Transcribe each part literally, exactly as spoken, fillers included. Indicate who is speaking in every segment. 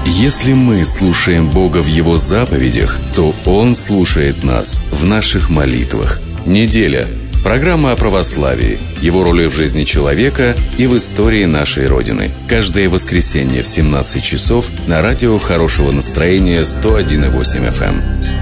Speaker 1: Если мы слушаем Бога в Его заповедях, то Он слушает нас в наших молитвах. Неделя. Программа о православии, его роли в жизни человека и в истории нашей Родины. Каждое воскресенье в семнадцать часов на радио хорошего настроения сто один и восемь эф эм.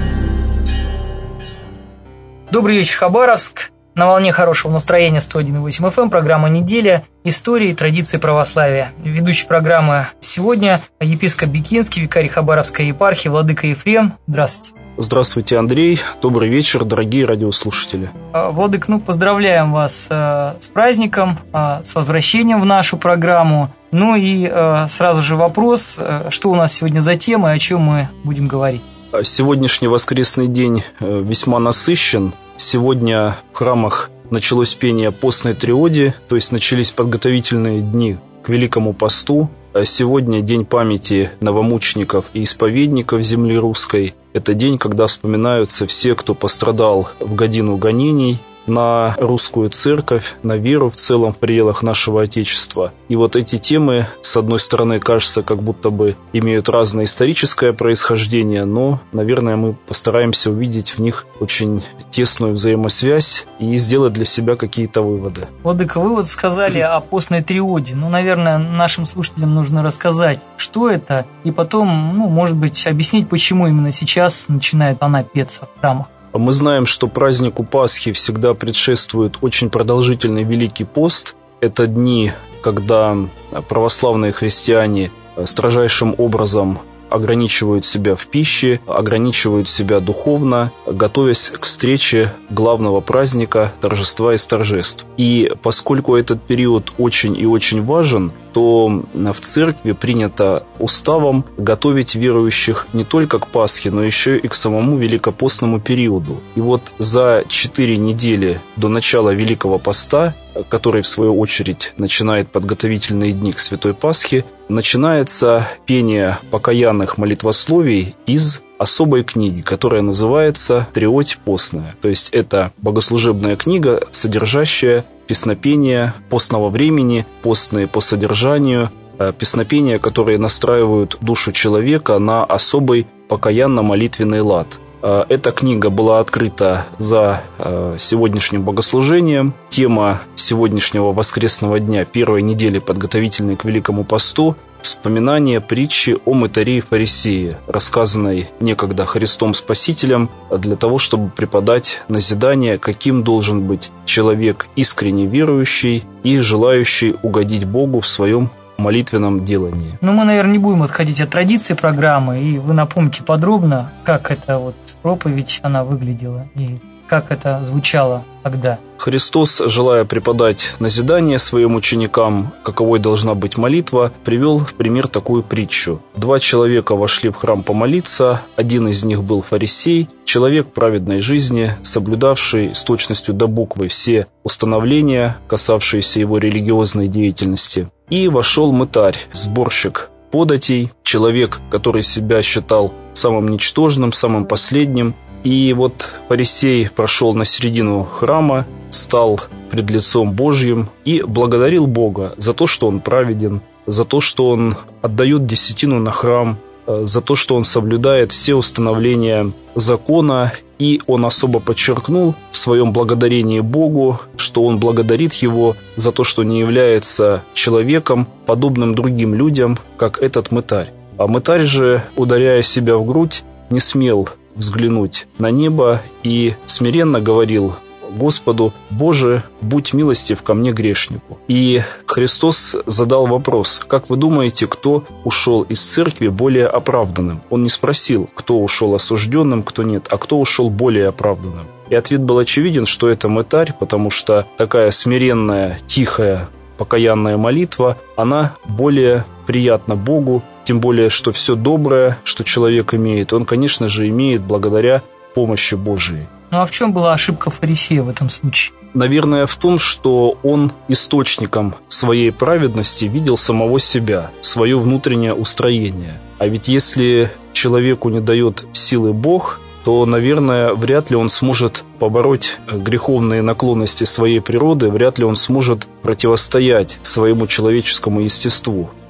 Speaker 2: Добрый вечер, Хабаровск. На волне хорошего настроения сто один и восемь эф эм. Программа «Неделя. Истории и традиции православия». Ведущий программы сегодня епископ Бикинский, викарий Хабаровской епархии, владыка Ефрем. Здравствуйте.
Speaker 3: Здравствуйте, Андрей. Добрый вечер, дорогие радиослушатели.
Speaker 2: Владык, ну, поздравляем вас э, с праздником, э, с возвращением в нашу программу. Ну и э, сразу же вопрос, э, что у нас сегодня за тема и о чем мы будем говорить.
Speaker 3: Сегодняшний воскресный день весьма насыщен. Сегодня в храмах началось пение постной триоди, то есть начались подготовительные дни к Великому посту. Сегодня день памяти новомучеников и исповедников земли русской. Это день, когда вспоминаются все, кто пострадал в годину гонений на русскую церковь, на веру в целом в пределах нашего Отечества. И вот эти темы, с одной стороны, кажется, как будто бы имеют разное историческое происхождение, но, наверное, мы постараемся увидеть в них очень тесную взаимосвязь и сделать для себя какие-то выводы.
Speaker 2: Владыка, вы вот сказали о постной триоде. Ну, наверное, нашим слушателям нужно рассказать, что это, и потом, ну, может быть, объяснить, почему именно сейчас начинает она петься в храмах.
Speaker 3: Мы знаем, что празднику Пасхи всегда предшествует очень продолжительный Великий пост. Это дни, когда православные христиане строжайшим образом ограничивают себя в пище, ограничивают себя духовно, готовясь к встрече главного праздника, торжества из торжеств. И поскольку этот период очень и очень важен, то в церкви принято уставом готовить верующих не только к Пасхе, но еще и к самому великопостному периоду. И вот за четыре недели до начала Великого поста, который, в свою очередь, начинает подготовительные дни к Святой Пасхе, начинается пение покаянных молитвословий из особой книги, которая называется «Триодь постная». То есть это богослужебная книга, содержащая песнопения постного времени, постные по содержанию, песнопения, которые настраивают душу человека на особый покаянно-молитвенный лад. Эта книга была открыта за сегодняшним богослужением. Тема сегодняшнего воскресного дня, первой недели, подготовительной к Великому посту, вспоминание притчи о мытаре и фарисее, рассказанной некогда Христом Спасителем для того, чтобы преподать назидание, каким должен быть человек искренне верующий и желающий угодить Богу в своем молитвенном делании.
Speaker 2: Ну, мы, наверное, не будем отходить от традиции программы, и вы напомните подробно, как эта вот проповедь, она выглядела, и как это звучало тогда.
Speaker 3: Христос, желая преподать назидание своим ученикам, каковой должна быть молитва, привел в пример такую притчу. Два человека вошли в храм помолиться, один из них был фарисей, человек праведной жизни, соблюдавший с точностью до буквы все установления, касавшиеся его религиозной деятельности. И вошел мытарь, сборщик податей, человек, который себя считал самым ничтожным, самым последним. И вот фарисей прошел на середину храма, стал пред лицом Божьим и благодарил Бога за то, что он праведен, за то, что он отдает десятину на храм, за то, что он соблюдает все установления закона. И он особо подчеркнул в своем благодарении Богу, что он благодарит его за то, что не является человеком, подобным другим людям, как этот мытарь. А мытарь же, ударяя себя в грудь, не смел взглянуть на небо и смиренно говорил Господу: «Боже, будь милостив ко мне, грешнику». И Христос задал вопрос: как вы думаете, кто ушел из церкви более оправданным? Он не спросил, кто ушел осужденным, кто нет, а кто ушел более оправданным. И ответ был очевиден, что это мытарь, потому что такая смиренная, тихая, покаянная молитва, она более приятна Богу, тем более, что все доброе, что человек имеет, он, конечно же, имеет благодаря помощи Божией.
Speaker 2: Ну а в чем была ошибка фарисея в этом случае?
Speaker 3: Наверное, в том, что он источником своей праведности видел самого себя, свое внутреннее устроение. А ведь если человеку не дает силы Бог, то, наверное, вряд ли он сможет побороть греховные наклонности своей природы, вряд ли он сможет противостоять своему человеческому естеству.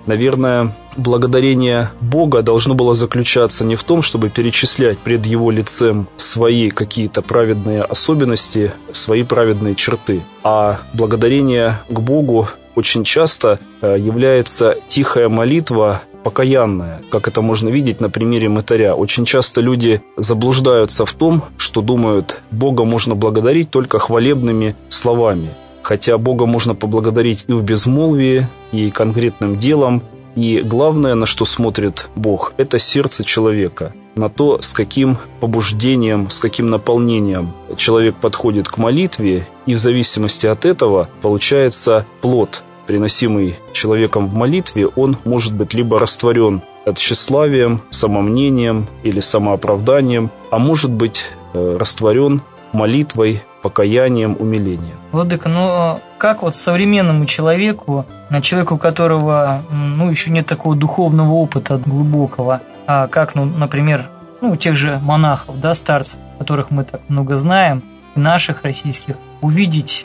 Speaker 3: наверное, благодарение Бога должно было заключаться не в том, чтобы перечислять пред Его лицем свои какие-то праведные особенности, свои праведные черты, а благодарение к Богу очень часто является тихая молитва, покаянная, как это можно видеть на примере мытаря. Очень часто люди заблуждаются в том, что думают, Бога можно благодарить только хвалебными словами. Хотя Бога можно поблагодарить и в безмолвии, и конкретным делом. И главное, на что смотрит Бог, это сердце человека. На то, с каким побуждением, с каким наполнением человек подходит к молитве. И в зависимости от этого получается плод, приносимый человеком в молитве, он может быть либо растворен тщеславием, самомнением или самооправданием, а может быть растворен молитвой, покаянием, умилением.
Speaker 2: Владыка, ну как вот современному человеку, человеку, у которого ну, еще нет такого духовного опыта глубокого, а как, ну, например, ну, у тех же монахов, да, старцев, которых мы так много знаем, наших российских, увидеть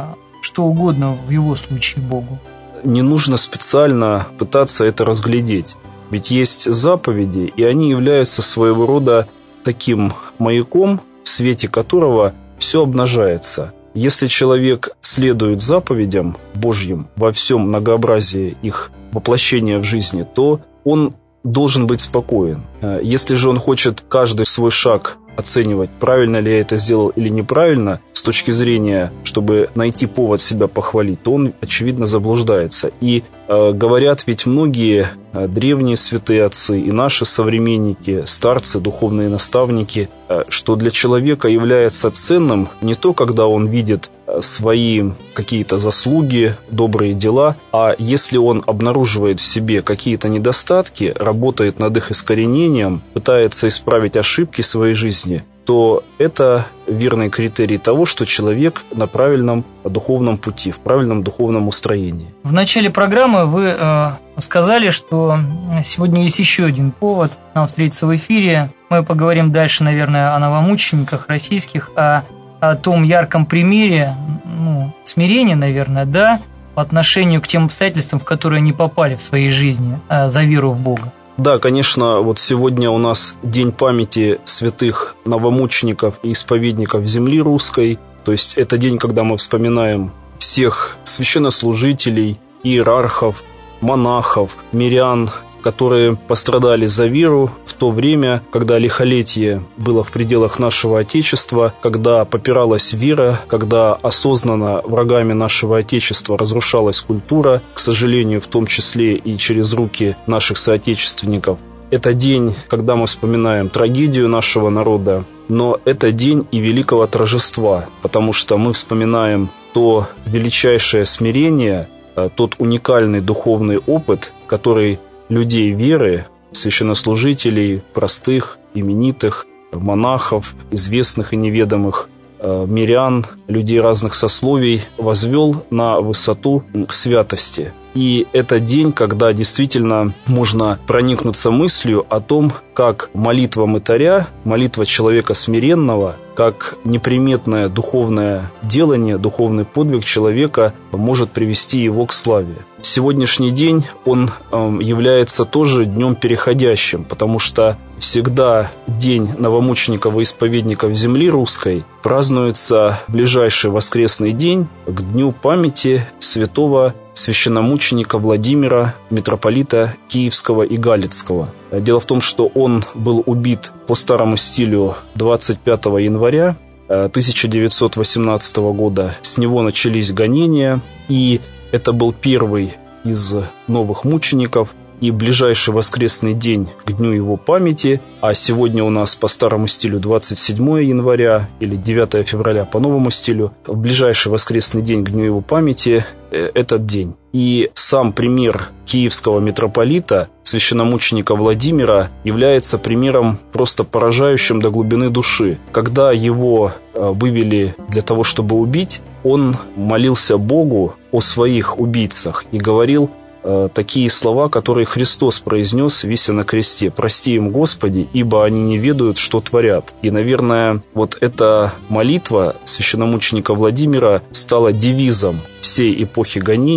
Speaker 2: что угодно в его случае Богу?
Speaker 3: Не нужно специально пытаться это разглядеть. Ведь есть заповеди, и они являются своего рода таким маяком, в свете которого все обнажается. Если человек следует заповедям Божьим во всем многообразии их воплощения в жизни, то он должен быть спокоен. Если же он хочет каждый свой шаг оценивать, правильно ли я это сделал или неправильно, с точки зрения, чтобы найти повод себя похвалить, то он, очевидно, заблуждается. И э, говорят ведь многие э, древние святые отцы и наши современники, старцы, духовные наставники, э, что для человека является ценным не то, когда он видит э, свои какие-то заслуги, добрые дела, а если он обнаруживает в себе какие-то недостатки, работает над их искоренением, пытается исправить ошибки своей жизни, то это верный критерий того, что человек на правильном духовном пути, в правильном духовном устроении.
Speaker 2: В начале программы вы э, сказали, что сегодня есть еще один повод нам встретиться в эфире. Мы поговорим дальше, наверное, о новомучениках российских, о, о том ярком примере ну, смирения, наверное, да, по отношению к тем обстоятельствам, в которые они попали в своей жизни э, за веру в Бога.
Speaker 3: Да, конечно, вот сегодня у нас день памяти святых новомучеников и исповедников земли русской. То есть это день, когда мы вспоминаем всех священнослужителей, иерархов, монахов, мирян, которые пострадали за веру в то время, когда лихолетие было в пределах нашего Отечества, когда попиралась вера, когда осознанно врагами нашего Отечества разрушалась культура, к сожалению, в том числе и через руки наших соотечественников. Это день, когда мы вспоминаем трагедию нашего народа, но это день и великого торжества, потому что мы вспоминаем то величайшее смирение, тот уникальный духовный опыт, который людей веры, священнослужителей, простых, именитых, монахов, известных и неведомых, мирян, людей разных сословий, возвел на высоту святости. И это день, когда действительно можно проникнуться мыслью о том, как молитва мытаря, молитва человека смиренного, как неприметное духовное делание, духовный подвиг человека может привести его к славе. Сегодняшний день, он э, является тоже днем переходящим, потому что всегда день новомучеников и исповедников земли русской празднуется в ближайший воскресный день к дню памяти святого священномученика Владимира, митрополита Киевского и Галицкого. Дело в том, что он был убит по старому стилю двадцать пятого января тысяча девятьсот восемнадцатого года. С него начались гонения, и это был первый из новых мучеников. И ближайший воскресный день к дню его памяти, а сегодня у нас по старому стилю двадцать седьмого января или девятого февраля по новому стилю, в ближайший воскресный день к дню его памяти этот день. И сам пример киевского митрополита, священномученика Владимира, является примером просто поражающим до глубины души. Когда его вывели для того, чтобы убить, он молился Богу о своих убийцах и говорил такие слова, которые Христос произнес, вися на кресте: «Прости им, Господи, ибо они не ведают, что творят». И, наверное, вот эта молитва священномученика Владимира стала девизом всей эпохи гонений,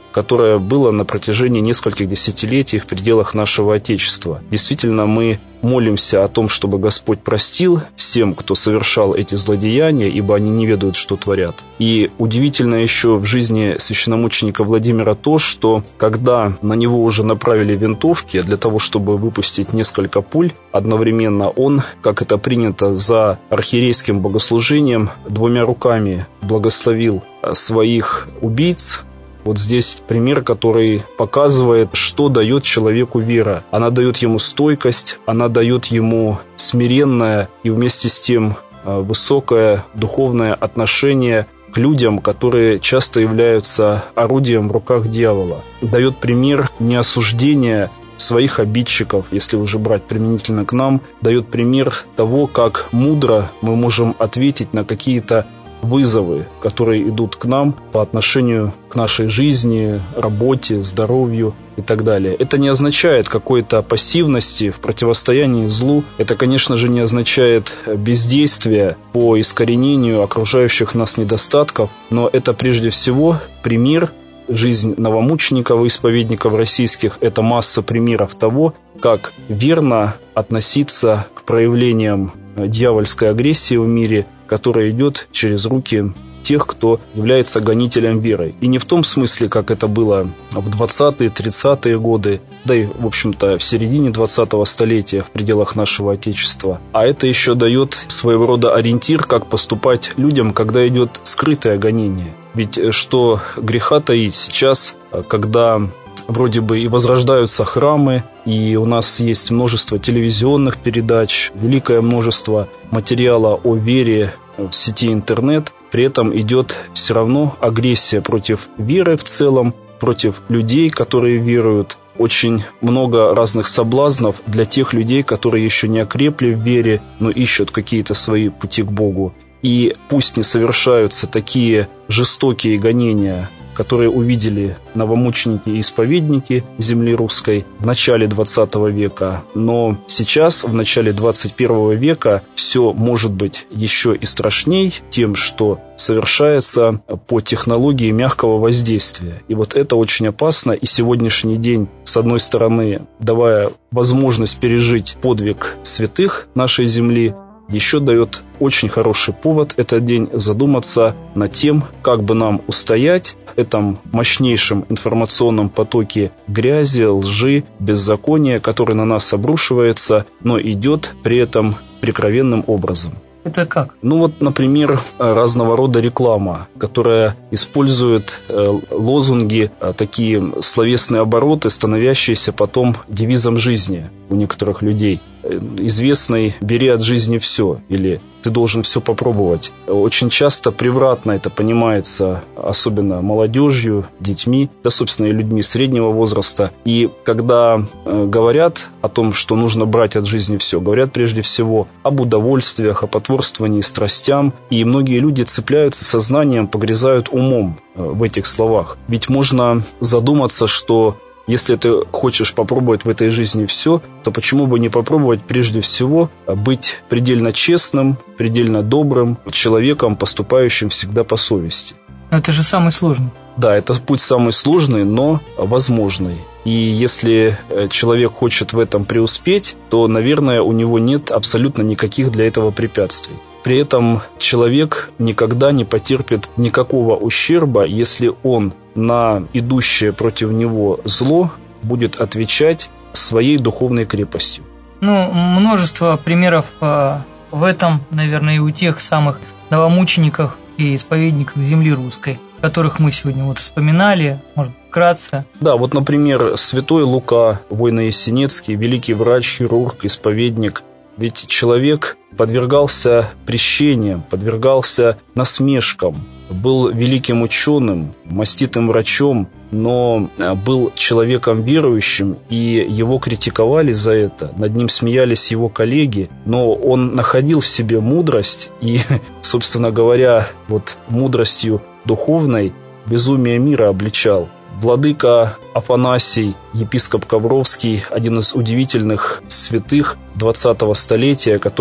Speaker 3: которое было на протяжении нескольких десятилетий в пределах нашего Отечества. Действительно, мы молимся о том, чтобы Господь простил всем, кто совершал эти злодеяния, ибо они не ведают, что творят. И удивительно еще в жизни священномученика Владимира то, что когда на него уже направили винтовки для того, чтобы выпустить несколько пуль, одновременно он, как это принято за архиерейским богослужением, двумя руками благословил своих убийц. Вот здесь пример, который показывает, что дает человеку вера. Она дает ему стойкость, она дает ему смиренное и вместе с тем высокое духовное отношение к людям, которые часто являются орудием в руках дьявола. Дает пример неосуждения своих обидчиков, если уже брать применительно к нам, дает пример того, как мудро мы можем ответить на какие-то вызовы, которые идут к нам по отношению к нашей жизни, работе, здоровью и так далее. Это не означает какой-то пассивности в противостоянии злу. Это, конечно же, не означает бездействия по искоренению окружающих нас недостатков, но это прежде всего пример. Жизнь новомучеников и исповедников российских – это масса примеров того, как верно относиться к проявлениям дьявольской агрессии в мире, которая идет через руки тех, кто является гонителем веры. И не в том смысле, как это было в двадцатые, тридцатые годы, да и, в общем-то, в середине двадцатого столетия в пределах нашего Отечества. А это еще дает своего рода ориентир, как поступать людям, когда идет скрытое гонение. Ведь что греха таить сейчас, когда вроде бы и возрождаются храмы, и у нас есть множество телевизионных передач, великое множество материала о вере в сети интернет, при этом идет все равно агрессия против веры в целом, против людей, которые веруют. Очень много разных соблазнов для тех людей, которые еще не окрепли в вере, но ищут какие-то свои пути к Богу. И пусть не совершаются такие жестокие гонения, которые увидели новомученики и исповедники земли русской в начале двадцатого века. Но сейчас, в начале двадцать первого века, все может быть еще и страшней тем, что совершается по технологии мягкого воздействия. И вот это очень опасно. И сегодняшний день, с одной стороны, давая возможность пережить подвиг святых нашей земли, еще дает очень хороший повод этот день задуматься над тем, как бы нам устоять в этом мощнейшем информационном потоке грязи, лжи, беззакония, который на нас обрушивается, но идет при этом прикровенным образом.
Speaker 2: Это как?
Speaker 3: Ну вот, например, разного рода реклама, которая использует лозунги, такие словесные обороты, становящиеся потом девизом жизни у некоторых людей. Известный «бери от жизни все» или «ты должен все попробовать». Очень часто превратно это понимается, особенно молодежью, детьми, да, собственно, и людьми среднего возраста. И когда э, говорят о том, что нужно брать от жизни все, говорят прежде всего об удовольствиях, о потворствовании страстям. И многие люди цепляются сознанием, погрязают умом э, в этих словах. Ведь можно задуматься, что если ты хочешь попробовать в этой жизни все, то почему бы не попробовать прежде всего быть предельно честным, предельно добрым человеком, поступающим всегда по совести?
Speaker 2: Но это же самый сложный.
Speaker 3: Да, это путь самый сложный, но возможный. И если человек хочет в этом преуспеть, то, наверное, у него нет абсолютно никаких для этого препятствий. При этом человек никогда не потерпит никакого ущерба, если он на идущее против него зло будет отвечать своей духовной крепостью.
Speaker 2: Ну, множество примеров э, в этом, наверное, и у тех самых новомучеников и исповедников земли русской, которых мы сегодня вот вспоминали, может, вкратце.
Speaker 3: Да, вот, например, святой Лука, Войно-Ясенецкий, великий врач, хирург, исповедник. Ведь человек подвергался прещениям, подвергался насмешкам, был великим ученым, маститым врачом, но был человеком верующим, и его критиковали за это, над ним смеялись его коллеги, но он находил в себе мудрость и, собственно говоря, вот мудростью духовной безумие мира обличал. Владыка Афанасий, епископ Ковровский, один из удивительных святых двадцатого столетия, который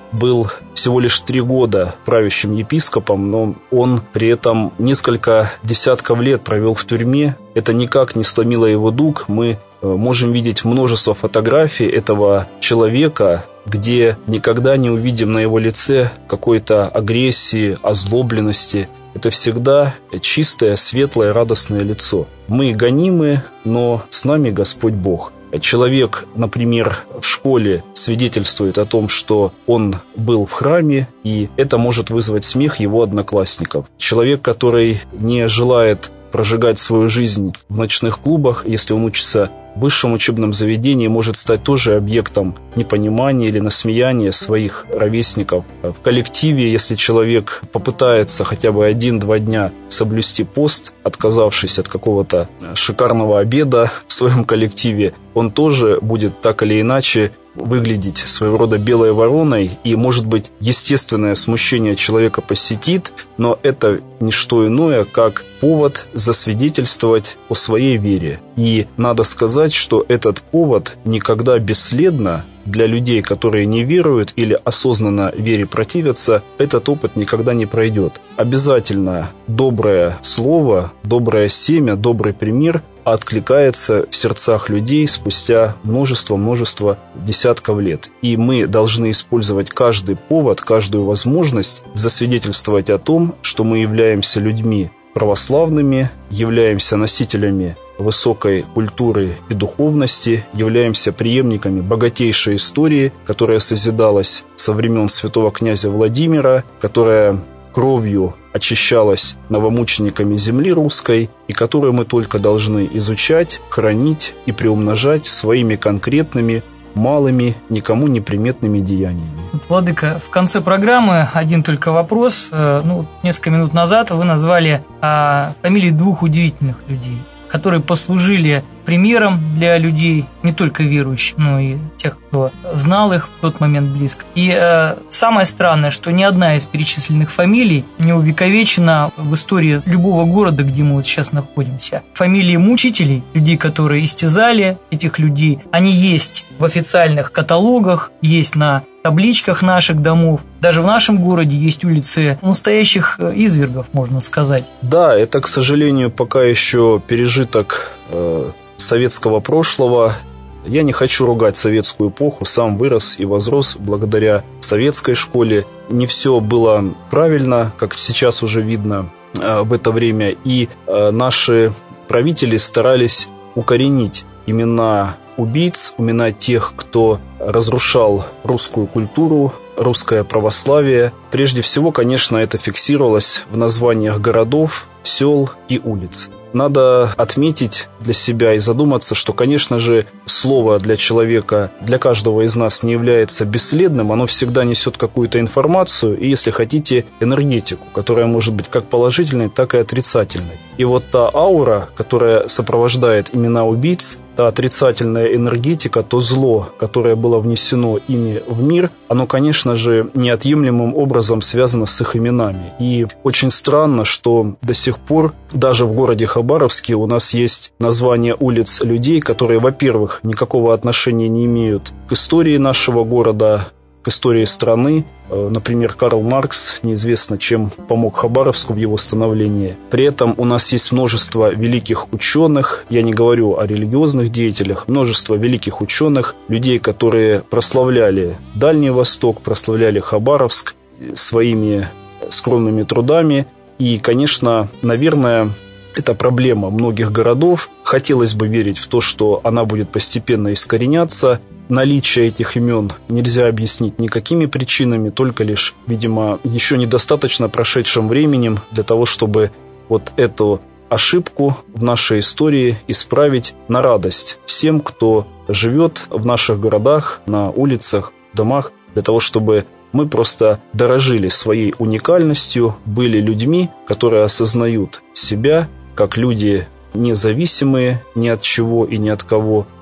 Speaker 3: был всего лишь три года правящим епископом, но он при этом несколько десятков лет провел в тюрьме. Это никак не сломило его дух. Мы можем видеть множество фотографий этого человека, где никогда не увидим на его лице какой-то агрессии, озлобленности. Это всегда чистое, светлое, радостное лицо. Мы гонимы, но с нами Господь Бог. Человек, например, в школе свидетельствует о том, что он был в храме, и это может вызвать смех его одноклассников. Человек, который не желает прожигать свою жизнь в ночных клубах, если он учится в высшем учебном заведении, может стать тоже объектом непонимания или насмеяния своих ровесников. В коллективе, если человек попытается хотя бы один-два дня соблюсти пост, отказавшись от какого-то шикарного обеда в своем коллективе, он тоже будет так или иначе выглядеть своего рода белой вороной, и, может быть, естественное смущение человека посетит, но это не что иное, как повод засвидетельствовать о своей вере. И надо сказать, что этот повод никогда бесследно для людей, которые не веруют или осознанно вере противятся, этот опыт никогда не пройдет. Обязательно доброе слово, доброе семя, добрый пример откликается в сердцах людей спустя множество-множество десятков лет. И мы должны использовать каждый повод, каждую возможность засвидетельствовать о том, что мы являемся людьми православными, являемся носителями высокой культуры и духовности, являемся преемниками богатейшей истории, которая созидалась со времен святого князя Владимира, которая кровью очищалась новомучениками земли русской, и которую мы только должны изучать, хранить и приумножать своими конкретными, малыми, никому неприметными деяниями.
Speaker 2: Владыка, в конце программы один только вопрос. Ну, несколько минут назад вы назвали а, фамилии двух удивительных людей, которые послужили примером для людей, не только верующих, но и тех, кто знал их в тот момент близко. И э, самое странное, что ни одна из перечисленных фамилий не увековечена в истории любого города, где мы вот сейчас находимся. Фамилии мучителей, людей, которые истязали этих людей, они есть в официальных каталогах, есть на табличках наших домов. Даже в нашем городе есть улицы настоящих извергов, можно сказать.
Speaker 3: Да, это, к сожалению, пока еще пережиток э, советского прошлого. Я не хочу ругать советскую эпоху, сам вырос и возрос благодаря советской школе. Не все было правильно, как сейчас уже видно э, в это время. И э, наши правители старались укоренить имена убийц, имена тех, кто разрушал русскую культуру, русское православие. Прежде всего, конечно, это фиксировалось в названиях городов, сел и улиц. Надо отметить для себя и задуматься, что, конечно же, слово для человека, для каждого из нас не является бесследным, оно всегда несет какую-то информацию и, если хотите, энергетику, которая может быть как положительной, так и отрицательной. И вот та аура, которая сопровождает имена убийц, та отрицательная энергетика, то зло, которое было внесено ими в мир, оно, конечно же, неотъемлемым образом связано с их именами. И очень странно, что до сих пор даже в городе Хабаровске у нас есть названия улиц людей, которые, во-первых, никакого отношения не имеют к истории нашего города, к истории страны. Например, Карл Маркс неизвестно, чем помог Хабаровску в его становлении. При этом у нас есть множество великих ученых, я не говорю о религиозных деятелях, множество великих ученых, людей, которые прославляли Дальний Восток, прославляли Хабаровск своими скромными трудами. И, конечно, наверное, это проблема многих городов. Хотелось бы верить в то, что она будет постепенно искореняться. Наличие этих имен нельзя объяснить никакими причинами, только лишь, видимо, еще недостаточно прошедшим временем для того, чтобы вот эту ошибку в нашей истории исправить на радость всем, кто живет в наших городах, на улицах, домах, для того, чтобы мы просто дорожили своей уникальностью, были людьми, которые осознают себя как люди независимые ни от чего и ни от кого,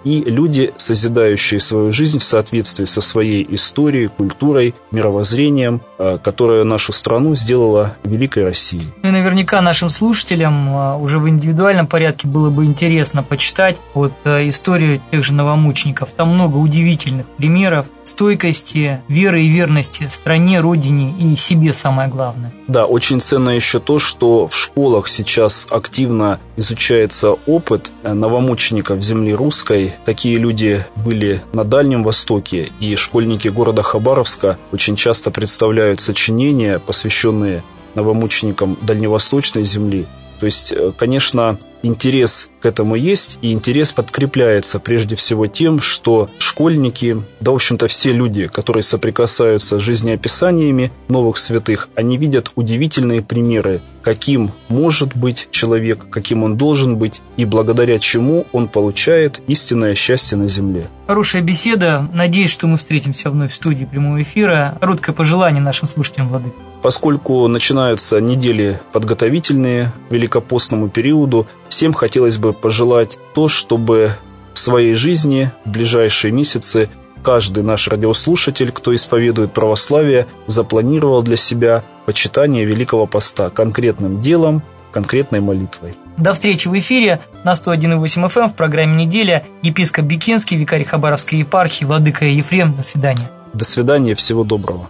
Speaker 3: и люди, созидающие свою жизнь в соответствии со своей историей, культурой, мировоззрением, которое нашу страну сделала великой Россией.
Speaker 2: Ну и наверняка нашим слушателям уже в индивидуальном порядке было бы интересно почитать вот историю тех же новомучеников. Там много удивительных примеров стойкости, веры и верности стране, родине и себе, самое главное.
Speaker 3: Да, очень ценно еще то, что в школах сейчас активно изучается опыт новомучеников земли русской. Такие люди были на Дальнем Востоке, и школьники города Хабаровска очень часто представляют сочинения, посвященные новомученикам дальневосточной земли. То есть, конечно, интерес к этому есть, и интерес подкрепляется прежде всего тем, что школьники, да, в общем-то, все люди, которые соприкасаются с жизнеописаниями новых святых, они видят удивительные примеры, каким может быть человек, каким он должен быть, и благодаря чему он получает истинное счастье на земле.
Speaker 2: Хорошая беседа. Надеюсь, что мы встретимся вновь в студии прямого эфира. Короткое пожелание нашим слушателям, владыка.
Speaker 3: Поскольку начинаются недели подготовительные к великопостному периоду, всем хотелось бы пожелать то, чтобы в своей жизни в ближайшие месяцы каждый наш радиослушатель, кто исповедует православие, запланировал для себя почитание Великого Поста конкретным делом, конкретной молитвой.
Speaker 2: До встречи в эфире на сто один и восемь эф эм в программе «Неделя». Епископ Бикинский, викарий Хабаровской епархии, владыка Ефрем. До свидания.
Speaker 3: До свидания, всего доброго.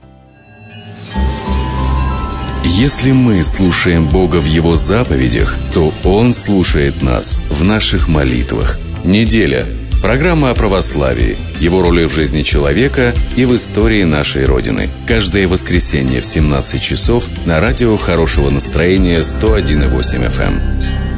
Speaker 1: Если мы слушаем Бога в Его заповедях, то Он слушает нас в наших молитвах. Неделя. Программа о православии, его роли в жизни человека и в истории нашей Родины. Каждое воскресенье в семнадцать часов на радио хорошего настроения сто один и восемь эф эм.